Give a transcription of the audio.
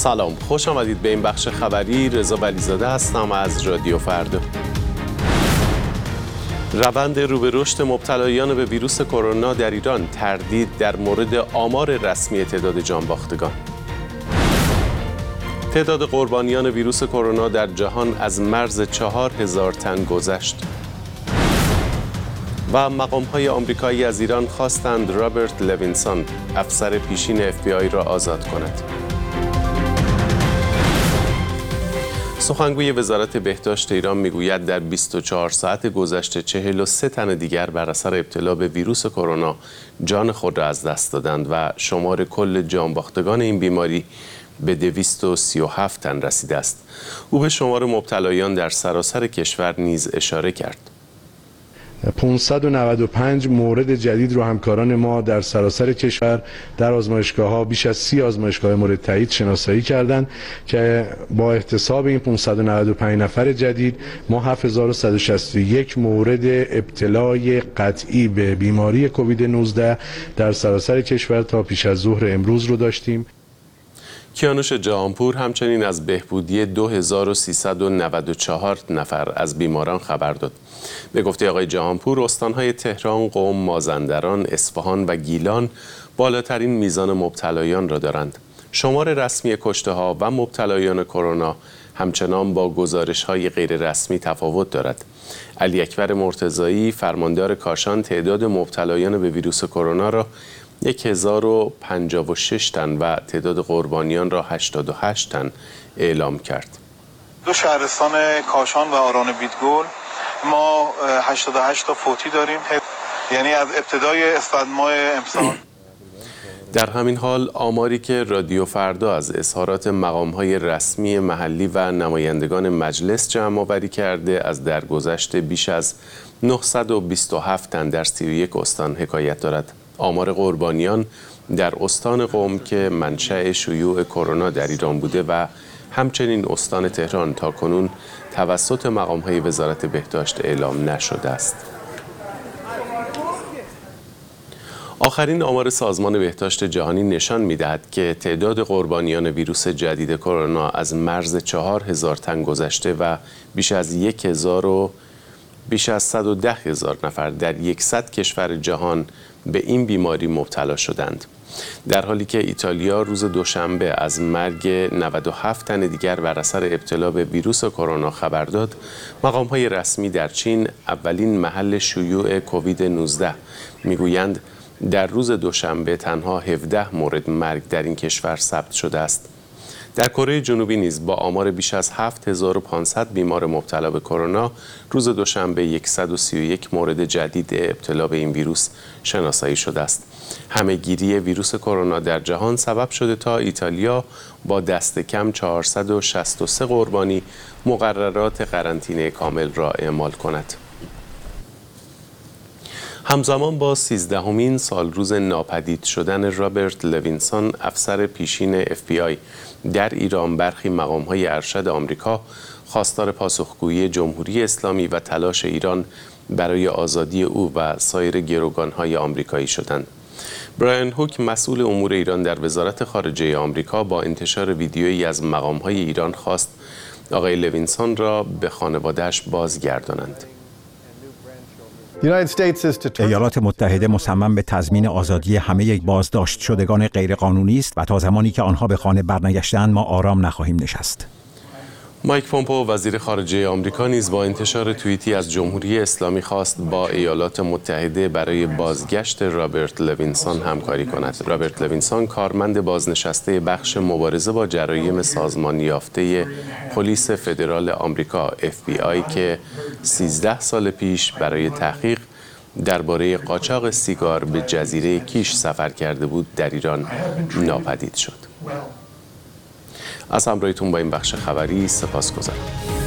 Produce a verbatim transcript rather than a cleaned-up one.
سلام، خوش آمدید به این بخش خبری. رضا ولیزاده هستم از رادیو فردا. روند رو به رشد مبتلایان به ویروس کرونا در ایران، تردید در مورد آمار رسمی تعداد جانباختگان. تعداد قربانیان ویروس کرونا در جهان از مرز چهار هزار تن گذشت. و مقام‌های آمریکایی از ایران خواستند رابرت لوینسون، افسر پیشین اف بی آی را آزاد کند. سخنگوی وزارت بهداشت ایران میگوید در بیست و چهار ساعت گذشته چهل و سه تن دیگر بر اثر ابتلا به ویروس کرونا جان خود را از دست دادند و شمار کل جانباختگان این بیماری به دویست و سی و هفت تن رسیده است. او به شمار مبتلایان در سراسر کشور نیز اشاره کرد. پانصد و نود و پنج مورد جدید رو همکاران ما در سراسر کشور در آزمایشگاه‌ها بیش از سی آزمایشگاه مورد تایید شناسایی کردند که با احتساب این پانصد و نود و پنج نفر جدید ما هفت هزار و صد و شصت و یک مورد ابتلای قطعی به بیماری کووید نوزده در سراسر کشور تا پیش از ظهر امروز رو داشتیم. کیانوش جهانپور همچنین از بهبودی دو هزار و سیصد و نود و چهار نفر از بیماران خبر داد. به گفته آقای جهانپور، استانهای تهران، قم، مازندران، اصفهان و گیلان بالاترین میزان مبتلایان را دارند. شمار رسمی کشته‌ها و مبتلایان کرونا همچنان با گزارش‌های غیر رسمی تفاوت دارد. علی اکبر مرتضایی، فرماندار کاشان، تعداد مبتلایان به ویروس کرونا را یک هزار و پنجاه و شش تن و تعداد قربانیان را هشتاد و هشت تن اعلام کرد. دو شهرستان کاشان و آران بیدگل ما هشتاد و هشت تا فوتی داریم، یعنی از ابتدای اسفند ماه امسال. در همین حال آماری که رادیو فردا از اظهارات مقام‌های رسمی محلی و نمایندگان مجلس جمع آوری کرده از درگذشت بیش از نهصد و بیست و هفت تن در سی و یک استان حکایت دارد. آمار قربانیان در استان قم که منشأ شیوع کرونا در ایران بوده و همچنین استان تهران تاکنون توسط مقام‌های وزارت بهداشت اعلام نشده است. آخرین آمار سازمان بهداشت جهانی نشان می‌دهد که تعداد قربانیان ویروس جدید کرونا از مرز چهار هزار تن گذشته و بیش از یک هزار و بیش از صد و ده هزار نفر در صد کشور جهان به این بیماری مبتلا شدند. در حالی که ایتالیا روز دوشنبه از مرگ نود و هفت تن دیگر بر اثر ابتلا به ویروس کرونا خبر داد، مقام‌های رسمی در چین، اولین محل شیوع کووید نوزده، میگویند در روز دوشنبه تنها هفده مورد مرگ در این کشور ثبت شده است. در کره جنوبی نیز با آمار بیش از هفت هزار و پانصد بیمار مبتلا به کرونا روز دوشنبه صد و سی و یک مورد جدید ابتلا به این ویروس شناسایی شده است. همه‌گیری ویروس کرونا در جهان سبب شده تا ایتالیا با دست کم چهارصد و شصت و سه قربانی مقررات قرنطینه کامل را اعمال کند. همزمان با سیزدهمین سالروز ناپدید شدن رابرت لوینسون، افسر پیشین اف بی آی در ایران، برخی مقام‌های ارشد آمریکا خواستار پاسخگویی جمهوری اسلامی و تلاش ایران برای آزادی او و سایر گروگان‌های آمریکایی شدند. برایان هوک، مسئول امور ایران در وزارت خارجه آمریکا، با انتشار ویدیویی از مقام‌های ایران خواست آقای لوینسون را به خانواده‌اش بازگردانند. ایالات متحده مصمم به تضمین آزادی همه بازداشت شدگان غیرقانونی است و تا زمانی که آنها به خانه برنگشتند ما آرام نخواهیم نشست. مایک پومپئو، وزیر خارجه آمریکا، نیز با انتشار توییتی از جمهوری اسلامی خواست با ایالات متحده برای بازگشت رابرت لوینسون همکاری کند. رابرت لوینسون، کارمند بازنشسته بخش مبارزه با جرایم سازمان یافته پلیس فدرال آمریکا اف بی آی که سیزده سال پیش برای تحقیق درباره قاچاق سیگار به جزیره کیش سفر کرده بود، در ایران ناپدید شد. از همراهیتون با این بخش خبری سپاسگزارم.